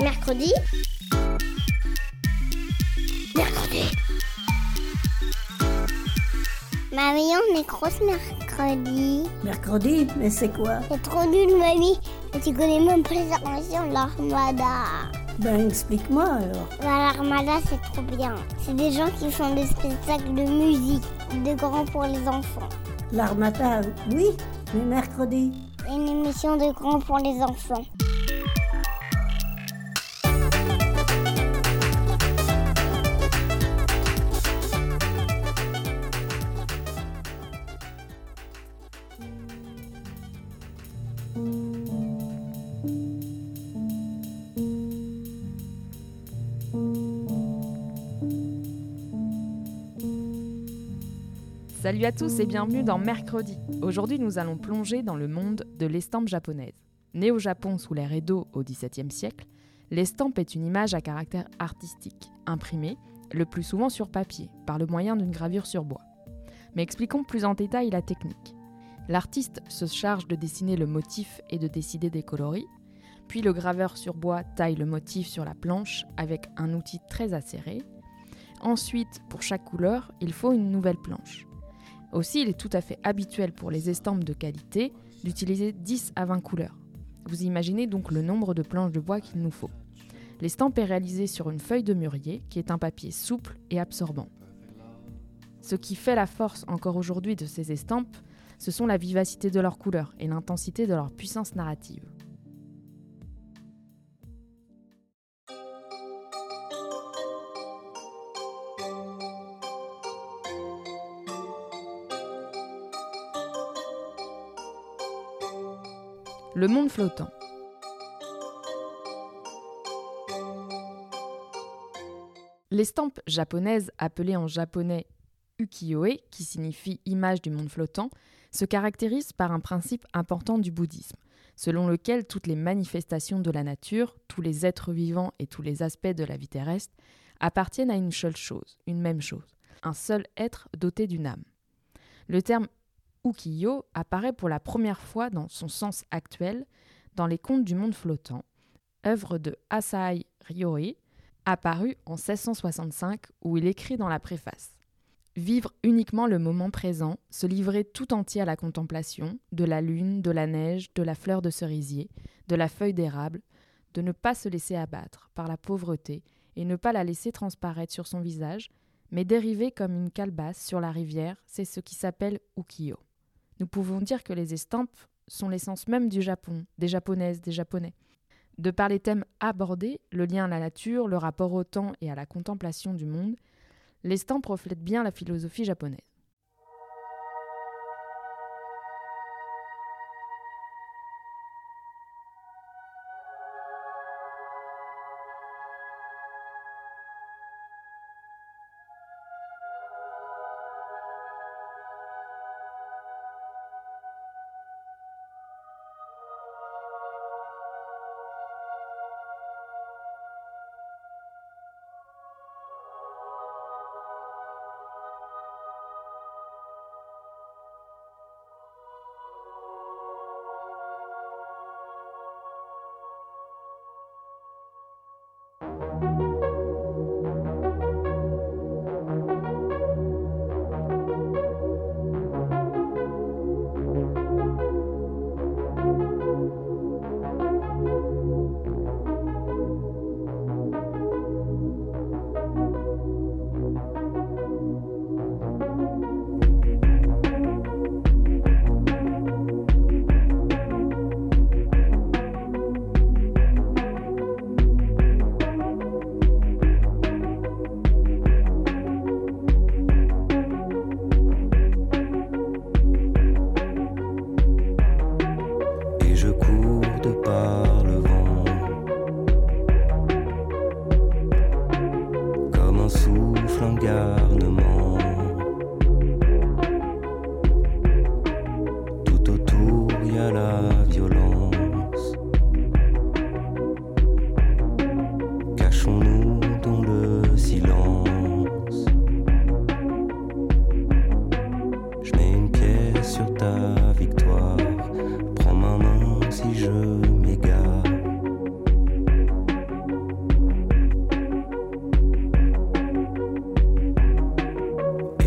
Mercredi. Mamie, on est grosse mercredi. Mercredi? Mais c'est quoi? C'est trop nul, mamie. Et tu connais même pas les armations de l'Armada. Ben, explique-moi alors. L'Armada, c'est trop bien. C'est des gens qui font des spectacles de musique, de grands pour les enfants. L'Armada, oui, mais mercredi. C'est une émission de grands pour les enfants. Salut à tous et bienvenue dans Mercredi. Aujourd'hui, nous allons plonger dans le monde de l'estampe japonaise. Née au Japon sous l'ère Edo au XVIIe siècle, l'estampe est une image à caractère artistique, imprimée, le plus souvent sur papier, par le moyen d'une gravure sur bois. Mais expliquons plus en détail la technique. L'artiste se charge de dessiner le motif et de décider des coloris, puis le graveur sur bois taille le motif sur la planche avec un outil très acéré. Ensuite, pour chaque couleur, il faut une nouvelle planche. Aussi, il est tout à fait habituel pour les estampes de qualité d'utiliser 10 à 20 couleurs. Vous imaginez donc le nombre de planches de bois qu'il nous faut. L'estampe est réalisée sur une feuille de mûrier qui est un papier souple et absorbant. Ce qui fait la force encore aujourd'hui de ces estampes, ce sont la vivacité de leurs couleurs et l'intensité de leur puissance narrative. Le monde flottant. L'estampe japonaise, appelée en japonais ukiyo-e, qui signifie image du monde flottant, se caractérise par un principe important du bouddhisme, selon lequel toutes les manifestations de la nature, tous les êtres vivants et tous les aspects de la vie terrestre appartiennent à une seule chose, une même chose, un seul être doté d'une âme. Le terme ukiyo apparaît pour la première fois dans son sens actuel dans les contes du monde flottant, œuvre de Asahi Ryōe, apparue en 1665 où il écrit dans la préface « Vivre uniquement le moment présent, se livrer tout entier à la contemplation, de la lune, de la neige, de la fleur de cerisier, de la feuille d'érable, de ne pas se laisser abattre par la pauvreté et ne pas la laisser transparaître sur son visage, mais dériver comme une calebasse sur la rivière, c'est ce qui s'appelle ukiyo. » Nous pouvons dire que les estampes sont l'essence même du Japon, des japonaises, des japonais. De par les thèmes abordés, le lien à la nature, le rapport au temps et à la contemplation du monde, l'estampe reflète bien la philosophie japonaise.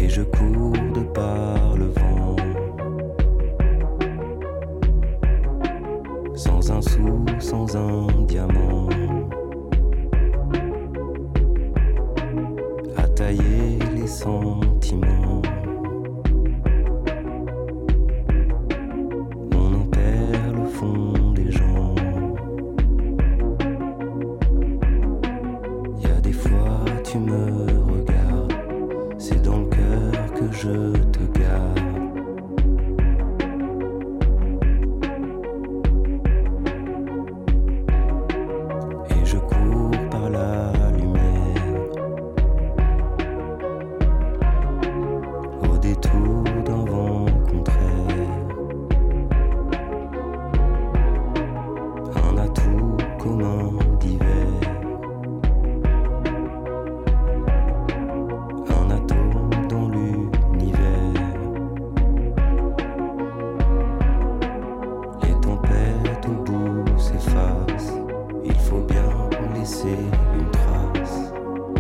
Et je cours de par le vent, sans un sou, sans un diamant, à tailler les sentiments. On enterre le fond des gens. Y a des fois tu me regardes, c'est dans le cœur que je te garde. Et je cours par la lumière, au détour d'un vent contraire. Un atout commun d'hiver, un atome dans l'univers. Les tempêtes au bout s'effacent, il faut bien laisser une trace.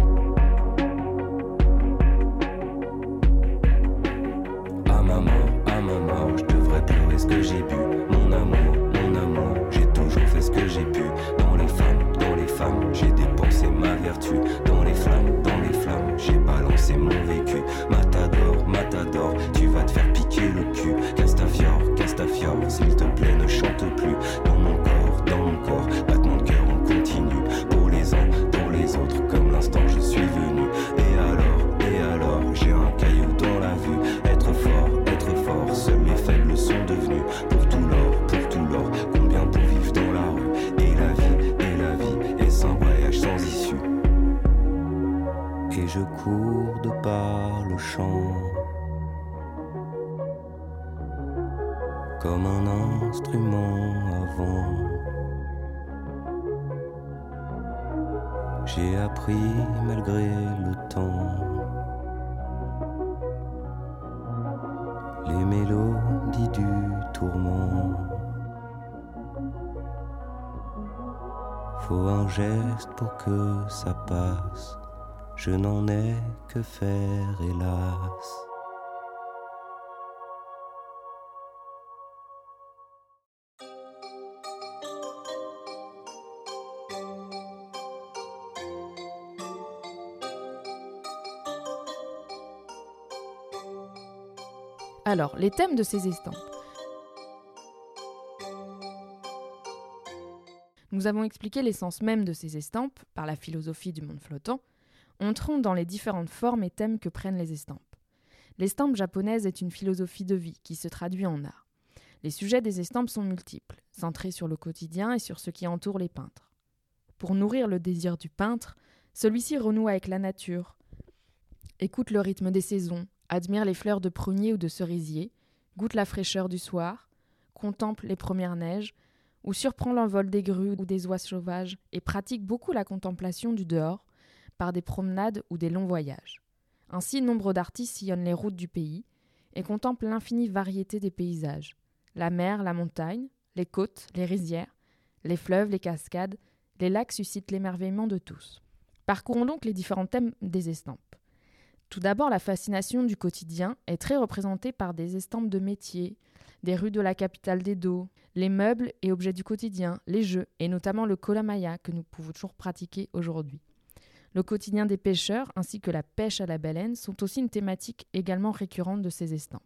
À ma mort, je devrais pleurer ce que j'ai bu. Mon amour, j'ai toujours fait ce que j'ai pu. Dans les femmes, j'ai dépensé ma vertu. Dans les flammes, j'ai balancé mon vécu. Matador, tu vas te faire piquer le cul. Castafiore, s'il te plaît, ne chante plus. Dans mon corps, battement de cœur, on continue. Pour les uns, pour les autres, comme l'instant je suis venu. Et alors, j'ai un caillou dans la vue. Être fort, seuls les faibles sont devenus. Pour tout l'or, combien pour vivre dans la rue. Et la vie, est-ce un voyage sans issue. Et je cours de par le champ, comme un instrument à vent. J'ai appris malgré le temps les mélodies du tourment. Faut un geste pour que ça passe, je n'en ai que faire hélas. Alors, les thèmes de ces estampes. Nous avons expliqué l'essence même de ces estampes par la philosophie du monde flottant. Entrons dans les différentes formes et thèmes que prennent les estampes. L'estampe japonaise est une philosophie de vie qui se traduit en art. Les sujets des estampes sont multiples, centrés sur le quotidien et sur ce qui entoure les peintres. Pour nourrir le désir du peintre, celui-ci renoue avec la nature, écoute le rythme des saisons, admire les fleurs de prunier ou de cerisier, goûte la fraîcheur du soir, contemple les premières neiges, ou surprend l'envol des grues ou des oies sauvages et pratique beaucoup la contemplation du dehors par des promenades ou des longs voyages. Ainsi, nombre d'artistes sillonnent les routes du pays et contemplent l'infinie variété des paysages. La mer, la montagne, les côtes, les rizières, les fleuves, les cascades, les lacs suscitent l'émerveillement de tous. Parcourons donc les différents thèmes des estampes. Tout d'abord, la fascination du quotidien est très représentée par des estampes de métiers, des rues de la capitale d'Edo, les meubles et objets du quotidien, les jeux, et notamment le kolamaya que nous pouvons toujours pratiquer aujourd'hui. Le quotidien des pêcheurs ainsi que la pêche à la baleine sont aussi une thématique également récurrente de ces estampes.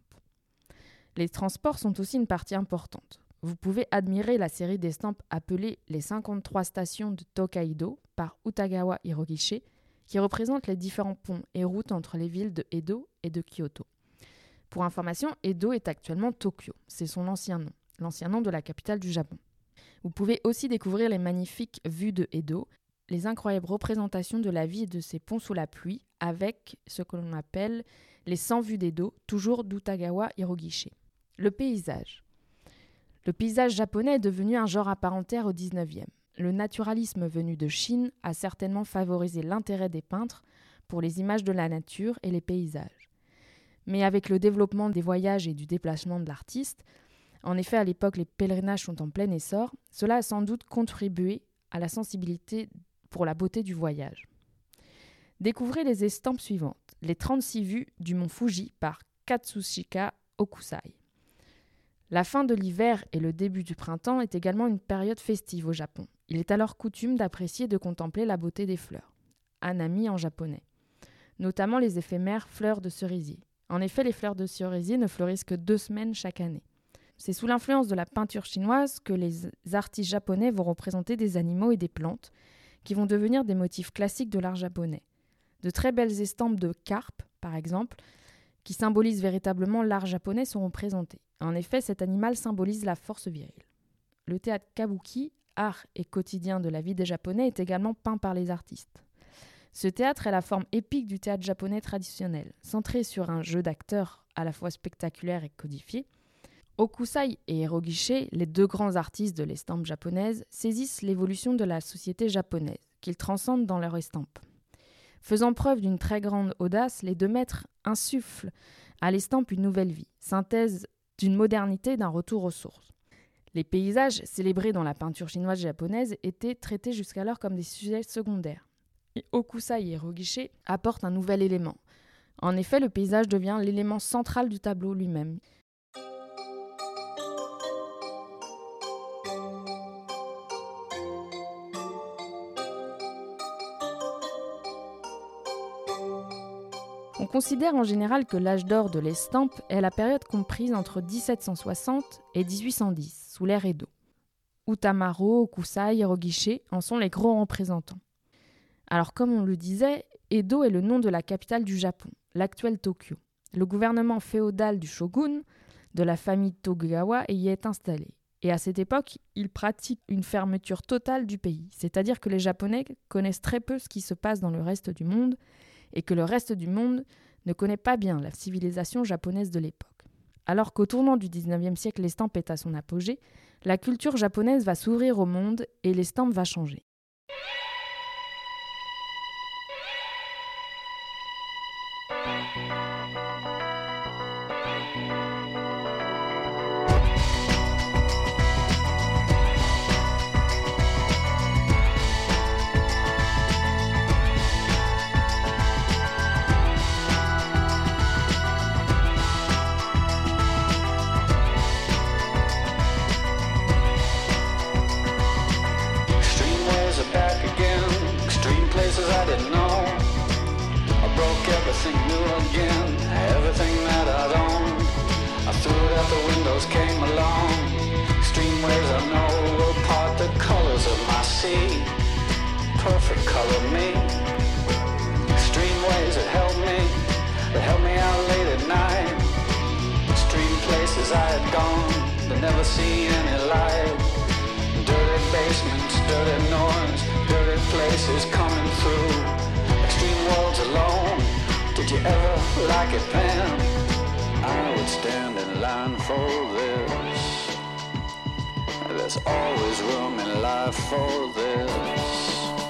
Les transports sont aussi une partie importante. Vous pouvez admirer la série d'estampes appelée les 53 stations de Tokaido par Utagawa Hirogishi, qui représente les différents ponts et routes entre les villes de Edo et de Kyoto. Pour information, Edo est actuellement Tokyo, c'est son ancien nom de la capitale du Japon. Vous pouvez aussi découvrir les magnifiques vues de Edo, les incroyables représentations de la vie et de ses ponts sous la pluie, avec ce que l'on appelle les 100 vues d'Edo, toujours d'Utagawa Hirogishi. Le paysage. Le paysage japonais est devenu un genre à part entière au XIXe. Le naturalisme venu de Chine a certainement favorisé l'intérêt des peintres pour les images de la nature et les paysages. Mais avec le développement des voyages et du déplacement de l'artiste, en effet à l'époque les pèlerinages sont en plein essor, cela a sans doute contribué à la sensibilité pour la beauté du voyage. Découvrez les estampes suivantes. les 36 vues du mont Fuji par Katsushika Okusai. La fin de l'hiver et le début du printemps est également une période festive au Japon. Il est alors coutume d'apprécier et de contempler la beauté des fleurs, hanami en japonais, notamment les éphémères fleurs de cerisier. En effet, les fleurs de cerisier ne fleurissent que 2 semaines chaque année. C'est sous l'influence de la peinture chinoise que les artistes japonais vont représenter des animaux et des plantes qui vont devenir des motifs classiques de l'art japonais. De très belles estampes de carpe, par exemple, qui symbolisent véritablement l'art japonais, sont représentées. En effet, cet animal symbolise la force virile. Le théâtre kabuki, art et quotidien de la vie des Japonais, est également peint par les artistes. Ce théâtre est la forme épique du théâtre japonais traditionnel, centré sur un jeu d'acteurs à la fois spectaculaire et codifié. Okusai et Hirogishi, les 2 grands artistes de l'estampe japonaise, saisissent l'évolution de la société japonaise, qu'ils transcendent dans leur estampe. Faisant preuve d'une très grande audace, les 2 maîtres insufflent à l'estampe une nouvelle vie, synthèse d'une modernité, d'un retour aux sources. Les paysages, célébrés dans la peinture chinoise japonaise, étaient traités jusqu'alors comme des sujets secondaires. Okusai et Hirogishi apportent un nouvel élément. En effet, le paysage devient l'élément central du tableau lui-même. On considère en général que l'âge d'or de l'estampe est la période comprise entre 1760 et 1810, sous l'ère Edo. Utamaro, Okusai, Hirogishi en sont les gros représentants. Alors comme on le disait, Edo est le nom de la capitale du Japon, l'actuel Tokyo. Le gouvernement féodal du shogun, de la famille Tokugawa, y est installé. Et à cette époque, il pratique une fermeture totale du pays, c'est-à-dire que les Japonais connaissent très peu ce qui se passe dans le reste du monde, et que le reste du monde ne connaît pas bien la civilisation japonaise de l'époque. Alors qu'au tournant du 19e siècle, l'estampe est à son apogée, la culture japonaise va s'ouvrir au monde et l'estampe va changer. Perfect color me, extreme ways that help me out late at night, extreme places I had gone, but never seen any light, dirty basements, dirty noise, dirty places coming through, extreme worlds alone, did you ever like it, Pam? I would stand in line for this, there's always room in life for this.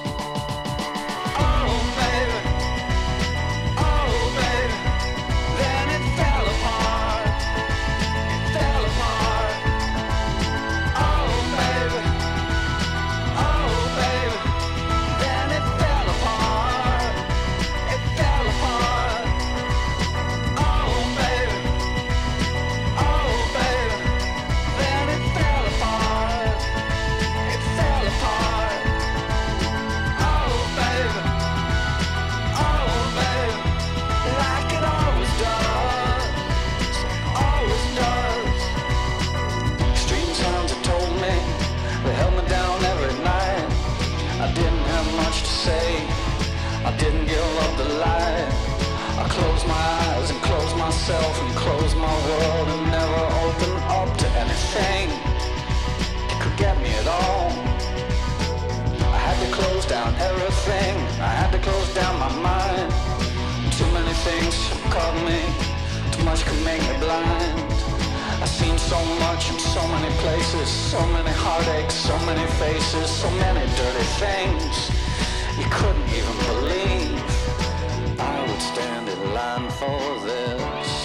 And close my world and never open up to anything that could get me at all. I had to close down everything, I had to close down my mind. Too many things caught me, too much could make me blind. I've seen so much in so many places, so many heartaches, so many faces, so many dirty things you couldn't even believe. I would stand in line for this.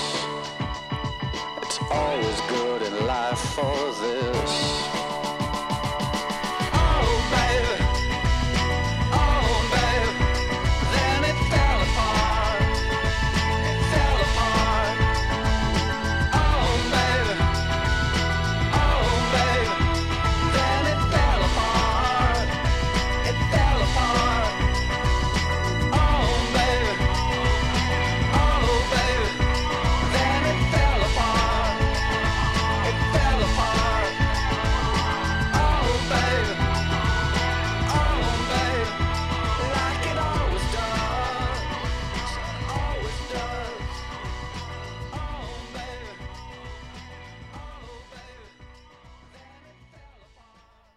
Always good in life for this. Oh baby, then it fell apart.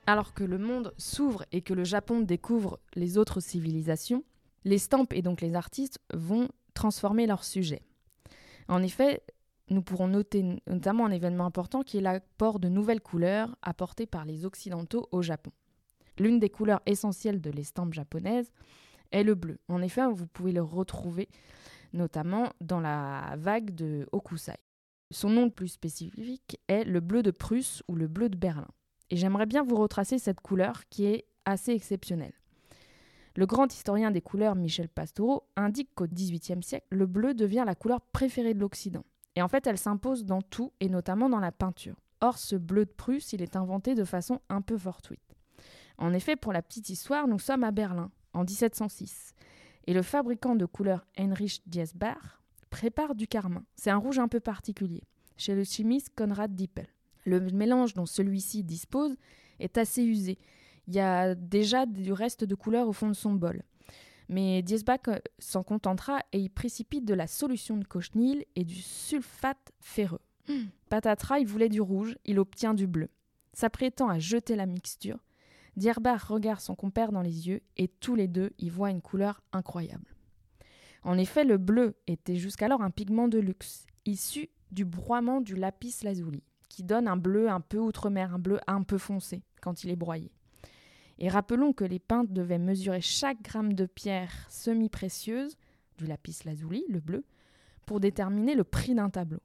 Alors que le monde s'ouvre et que le Japon découvre les autres civilisations, les stampes et donc les artistes vont transformer leur sujet. En effet, nous pourrons noter notamment un événement important qui est l'apport de nouvelles couleurs apportées par les Occidentaux au Japon. L'une des couleurs essentielles de l'estampes japonaise est le bleu. En effet, vous pouvez le retrouver notamment dans la vague de Hokusai. Son nom le plus spécifique est le bleu de Prusse ou le bleu de Berlin. Et j'aimerais bien vous retracer cette couleur qui est assez exceptionnelle. Le grand historien des couleurs Michel Pastoureau indique qu'au XVIIIe siècle, le bleu devient la couleur préférée de l'Occident. Et en fait, elle s'impose dans tout, et notamment dans la peinture. Or, ce bleu de Prusse, il est inventé de façon un peu fortuite. En effet, pour la petite histoire, nous sommes à Berlin, en 1706. Et le fabricant de couleurs Heinrich Diesbach prépare du carmin. C'est un rouge un peu particulier, chez le chimiste Konrad Dippel. Le mélange dont celui-ci dispose est assez usé. Il y a déjà du reste de couleur au fond de son bol. Mais Diesbach s'en contentera et y précipite de la solution de cochineal et du sulfate ferreux. Patatras, il voulait du rouge, il obtient du bleu. S'apprêtant à jeter la mixture, Diesbach regarde son compère dans les yeux et tous les deux y voient une couleur incroyable. En effet, le bleu était jusqu'alors un pigment de luxe, issu du broiement du lapis lazuli, qui donne un bleu un peu outre-mer, un bleu un peu foncé quand il est broyé. Et rappelons que les peintres devaient mesurer chaque gramme de pierre semi-précieuse, du lapis lazuli, le bleu, pour déterminer le prix d'un tableau.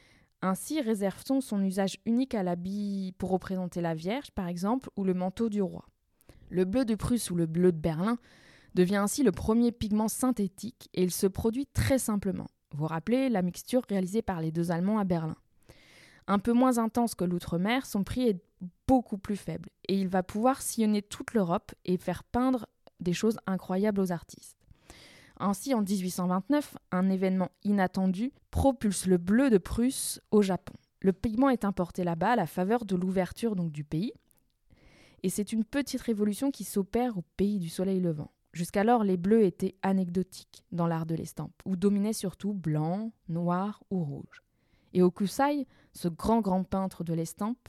Ainsi réserve-t-on son usage unique à l'habit pour représenter la Vierge, par exemple, ou le manteau du roi. Le bleu de Prusse ou le bleu de Berlin devient ainsi le premier pigment synthétique et il se produit très simplement. Vous vous rappelez la mixture réalisée par les deux Allemands à Berlin. Un peu moins intense que l'outre-mer, son prix est beaucoup plus faible et il va pouvoir sillonner toute l'Europe et faire peindre des choses incroyables aux artistes. Ainsi, en 1829, un événement inattendu propulse le bleu de Prusse au Japon. Le pigment est importé là-bas à la faveur de l'ouverture donc, du pays et c'est une petite révolution qui s'opère au pays du soleil levant. Jusqu'alors, les bleus étaient anecdotiques dans l'art de l'estampe, où dominaient surtout blanc, noir ou rouge. Et Hokusai, ce grand peintre de l'estampe,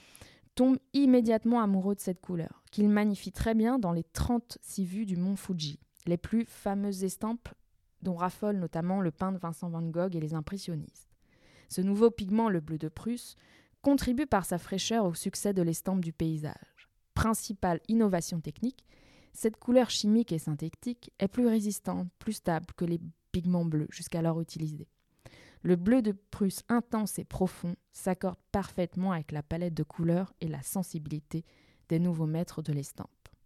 tombe immédiatement amoureux de cette couleur, qu'il magnifie très bien dans les 36 vues du mont Fuji, les plus fameuses estampes dont raffolent notamment le peintre Vincent van Gogh et les impressionnistes. Ce nouveau pigment, le bleu de Prusse, contribue par sa fraîcheur au succès de l'estampe du paysage. Principale innovation technique, cette couleur chimique et synthétique est plus résistante, plus stable que les pigments bleus jusqu'alors utilisés. Le bleu de Prusse intense et profond s'accorde parfaitement avec la palette de couleurs et la sensibilité des nouveaux maîtres de l'estampe.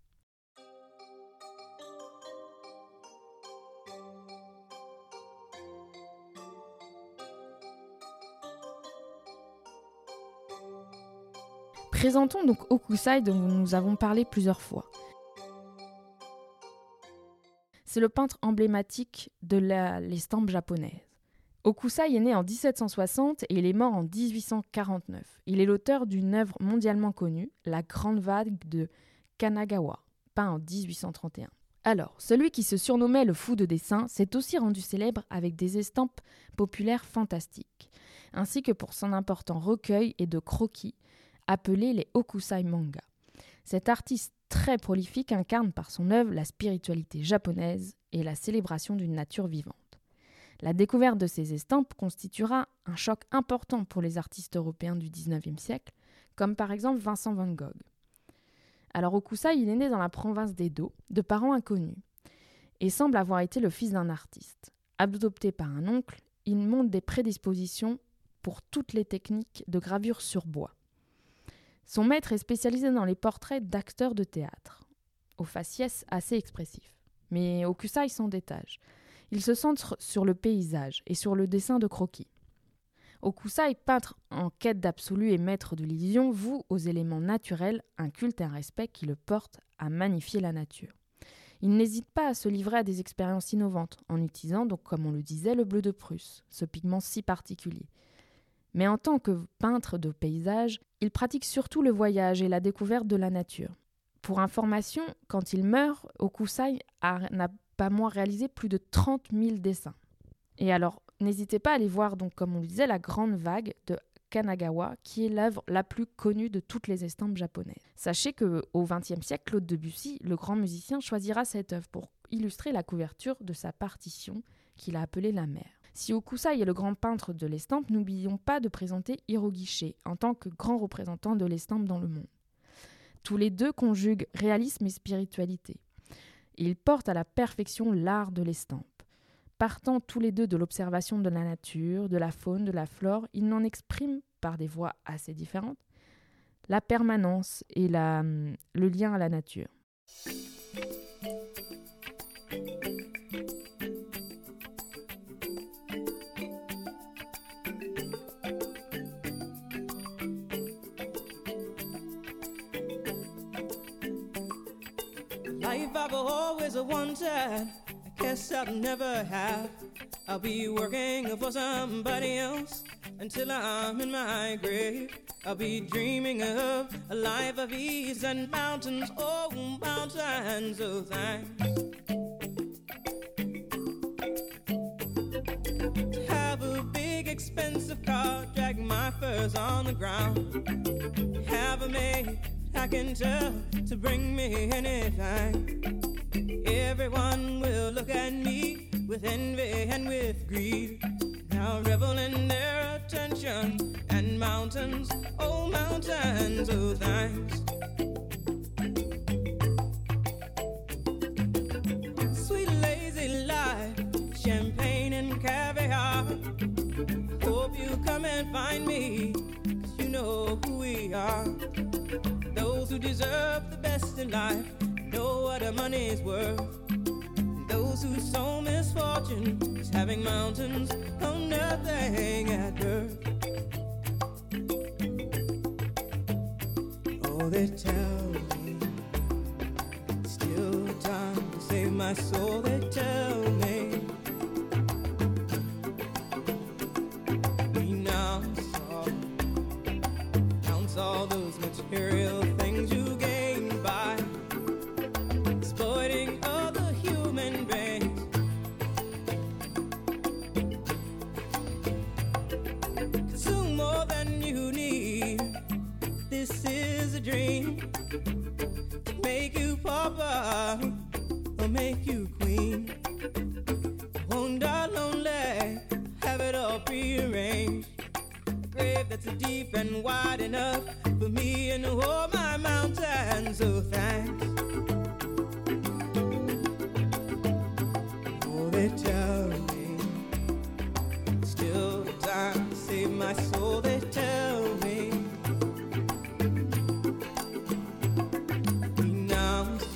Présentons donc Hokusai dont nous avons parlé plusieurs fois. C'est le peintre emblématique de l'estampe japonaise. Hokusai est né en 1760 et il est mort en 1849. Il est l'auteur d'une œuvre mondialement connue, La Grande Vague de Kanagawa, peint en 1831. Alors, celui qui se surnommait le fou de dessin s'est aussi rendu célèbre avec des estampes populaires fantastiques, ainsi que pour son important recueil et de croquis, appelés les Hokusai manga. Cet artiste très prolifique incarne par son œuvre la spiritualité japonaise et la célébration d'une nature vivante. La découverte de ces estampes constituera un choc important pour les artistes européens du XIXe siècle, comme par exemple Vincent van Gogh. Alors Hokusai, il est né dans la province d'Edo, de parents inconnus, et semble avoir été le fils d'un artiste. Adopté par un oncle, il montre des prédispositions pour toutes les techniques de gravure sur bois. Son maître est spécialisé dans les portraits d'acteurs de théâtre, au faciès assez expressif. Mais Hokusai s'en détache. Il se centre sur le paysage et sur le dessin de croquis. Hokusai, peintre en quête d'absolu et maître de l'illusion, voue aux éléments naturels un culte et un respect qui le portent à magnifier la nature. Il n'hésite pas à se livrer à des expériences innovantes, en utilisant, donc, comme on le disait, le bleu de Prusse, ce pigment si particulier. Mais en tant que peintre de paysage, il pratique surtout le voyage et la découverte de la nature. Pour information, quand il meurt, Hokusai n'a pas moins réalisé plus de 30 000 dessins. Et alors, n'hésitez pas à aller voir, donc, comme on le disait, La Grande Vague de Kanagawa, qui est l'œuvre la plus connue de toutes les estampes japonaises. Sachez qu'au XXe siècle, Claude Debussy, le grand musicien, choisira cette œuvre pour illustrer la couverture de sa partition qu'il a appelée La Mer. Si Hokusai est le grand peintre de l'estampe, n'oublions pas de présenter Hirogishi en tant que grand représentant de l'estampe dans le monde. Tous les deux conjuguent réalisme et spiritualité. Ils portent à la perfection l'art de l'estampe. Partant tous les deux de l'observation de la nature, de la faune, de la flore, ils n'en expriment, par des voies assez différentes, la permanence et le lien à la nature. Life I've always wanted, I guess I'll never have. I'll be working for somebody else until I'm in my grave. I'll be dreaming of a life of ease and mountains, oh, mountains of thanks. Have a big expensive car, drag my furs on the ground. Have a maid I can tell to bring me anything. Everyone will look at me with envy and with greed. Now revel in their attention and mountains, oh mountains of thanks. Sweet lazy life, champagne and caviar. Hope you come and find me, 'cause you know who we are. Those who deserve the best in life know what the money's worth. Those who sow misfortune is having mountains on nothing at birth. Oh, they tell me still time to save my soul. They tell me renounce all those material things you gain by exploiting other human beings. Consume more than you need. This is a dream to make you pauper or make you queen. Won't die lonely, have it all prearranged. Grave that's deep and wide enough for me and all my mountains of thanks. Oh, they tell me still time to save my soul. They tell me renounce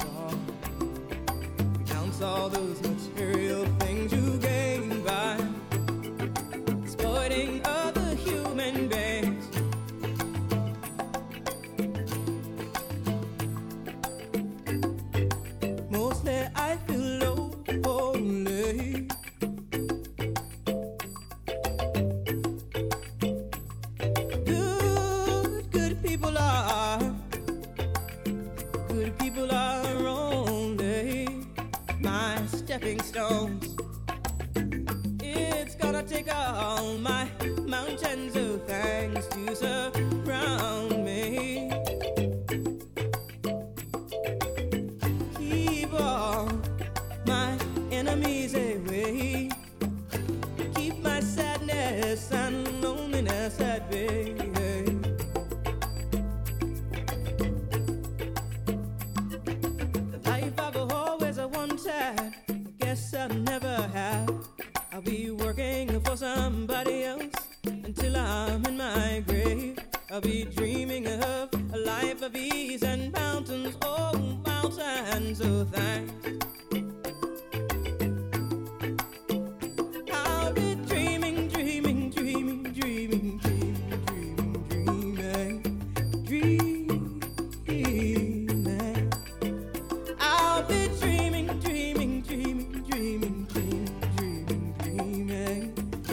all those material things you gain by exploiting other human beings. Mostly I feel lonely. Good people are only my stepping stones. It's gonna take all my mountains of thanks to surround me. Keep all my enemies away. Keep my sadness and loneliness at bay. The life I've always wanted, I guess I'll never have. I'll be working for somebody else until I'm in my grave. I'll be dreaming of a life of ease and mountains, oh, mountains of thanks. I'll be dreaming, dreaming, dreaming, dreaming, dreaming, dreaming, dreaming, dreaming. I'll be dreaming, dreaming, dreaming, dreaming, dreaming, dreaming,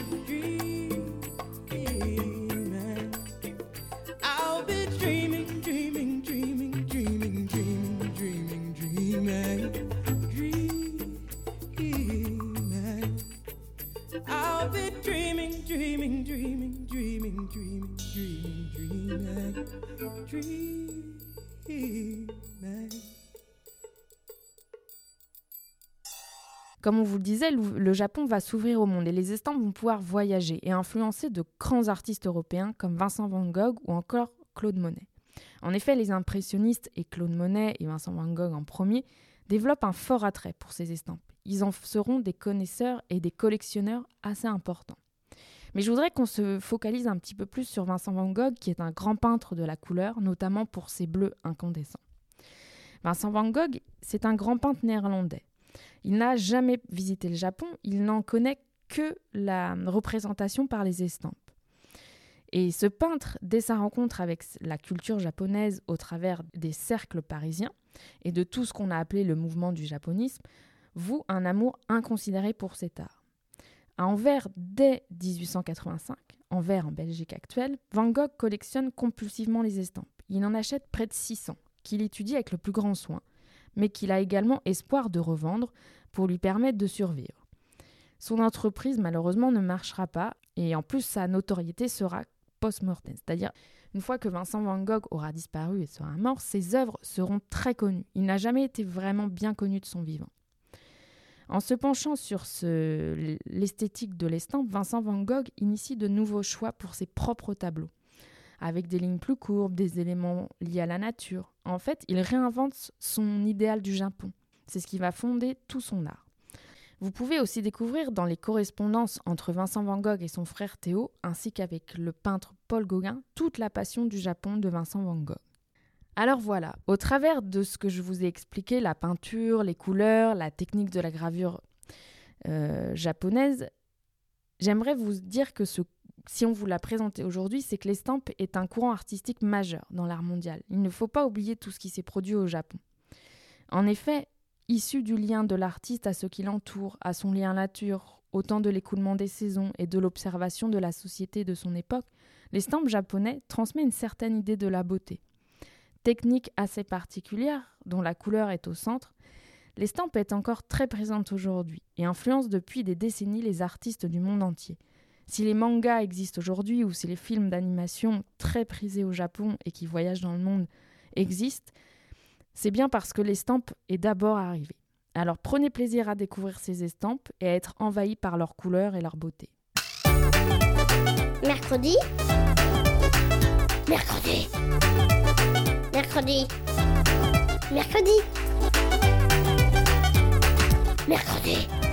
dreaming. I'll be dreaming, dreaming, dreaming, dreaming, dreaming, dreaming, dreaming, dreaming. I'll be dreaming, dreaming, dreaming, dreaming. Comme on vous le disait, le Japon va s'ouvrir au monde et les estampes vont pouvoir voyager et influencer de grands artistes européens comme Vincent van Gogh ou encore Claude Monet. En effet, les impressionnistes et Claude Monet et Vincent van Gogh en premier développent un fort attrait pour ces estampes. Ils en seront des connaisseurs et des collectionneurs assez importants. Mais je voudrais qu'on se focalise un petit peu plus sur Vincent van Gogh, qui est un grand peintre de la couleur, notamment pour ses bleus incandescents. Vincent van Gogh, c'est un grand peintre néerlandais. Il n'a jamais visité le Japon, il n'en connaît que la représentation par les estampes. Et ce peintre, dès sa rencontre avec la culture japonaise au travers des cercles parisiens et de tout ce qu'on a appelé le mouvement du japonisme, voue un amour inconsidéré pour cet art. À Anvers, dès 1885, Anvers en Belgique actuelle, Van Gogh collectionne compulsivement les estampes. Il en achète près de 600, qu'il étudie avec le plus grand soin, mais qu'il a également espoir de revendre pour lui permettre de survivre. Son entreprise, malheureusement, ne marchera pas, et en plus, sa notoriété sera post-mortem, c'est-à-dire une fois que Vincent van Gogh aura disparu et sera mort, ses œuvres seront très connues. Il n'a jamais été vraiment bien connu de son vivant. En se penchant sur l'esthétique de l'estampe, Vincent van Gogh initie de nouveaux choix pour ses propres tableaux, avec des lignes plus courbes, des éléments liés à la nature. En fait, il réinvente son idéal du Japon. C'est ce qui va fonder tout son art. Vous pouvez aussi découvrir dans les correspondances entre Vincent van Gogh et son frère Théo, ainsi qu'avec le peintre Paul Gauguin, toute la passion du Japon de Vincent van Gogh. Alors voilà, au travers de ce que je vous ai expliqué, la peinture, les couleurs, la technique de la gravure japonaise, j'aimerais vous dire que si on vous l'a présenté aujourd'hui, c'est que l'estampe est un courant artistique majeur dans l'art mondial. Il ne faut pas oublier tout ce qui s'est produit au Japon. En effet, issu du lien de l'artiste à ce qui l'entoure, à son lien à la nature, au temps de l'écoulement des saisons et de l'observation de la société de son époque, l'estampe japonais transmet une certaine idée de la beauté. Technique assez particulière, dont la couleur est au centre, l'estampe est encore très présente aujourd'hui et influence depuis des décennies les artistes du monde entier. Si les mangas existent aujourd'hui ou si les films d'animation très prisés au Japon et qui voyagent dans le monde existent, c'est bien parce que l'estampe est d'abord arrivée. Alors prenez plaisir à découvrir ces estampes et à être envahis par leurs couleurs et leur beauté. Mercredi. Mercredi. Mercredi. Mercredi. Mercredi.